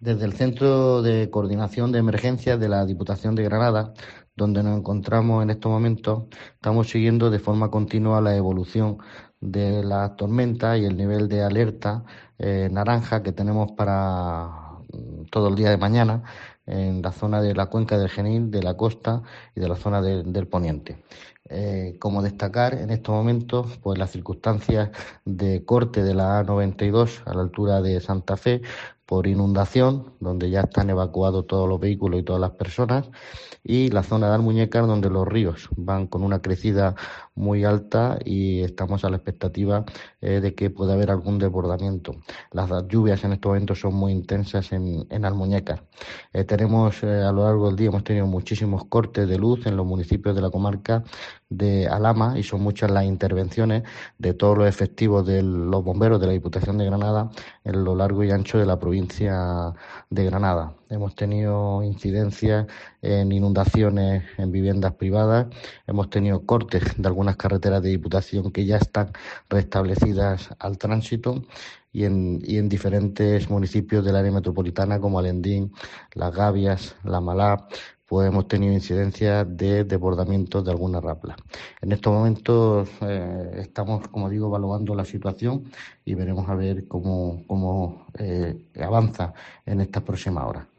Desde el Centro de Coordinación de Emergencias de la Diputación de Granada, donde nos encontramos en estos momentos, estamos siguiendo de forma continua la evolución de las tormentas y el nivel de alerta naranja que tenemos para todo el día de mañana en la zona de la cuenca del Genil, de la costa y de la zona del poniente. Como destacar en estos momentos, pues las circunstancias de corte de la A92 a la altura de Santa Fe por inundación, donde ya están evacuados todos los vehículos y todas las personas, y la zona de Almuñécar, donde los ríos van con una crecida muy alta y estamos a la expectativa de que pueda haber algún desbordamiento. Las lluvias en estos momentos son muy intensas en Almuñécar. Tenemos a lo largo del día hemos tenido muchísimos cortes de luz en los municipios de la comarca de Alhama y son muchas las intervenciones de todos los efectivos de los bomberos de la Diputación de Granada en lo largo y ancho de la provincia de Granada. Hemos tenido incidencias en inundaciones en viviendas privadas, hemos tenido cortes de algunas carreteras de Diputación que ya están restablecidas al tránsito y en diferentes municipios del área metropolitana como Alendín, Las Gavias, La Malá, pues hemos tenido incidencias de desbordamientos de algunas raplas. En estos momentos estamos, como digo, evaluando la situación y veremos a ver cómo avanza en estas próximas horas.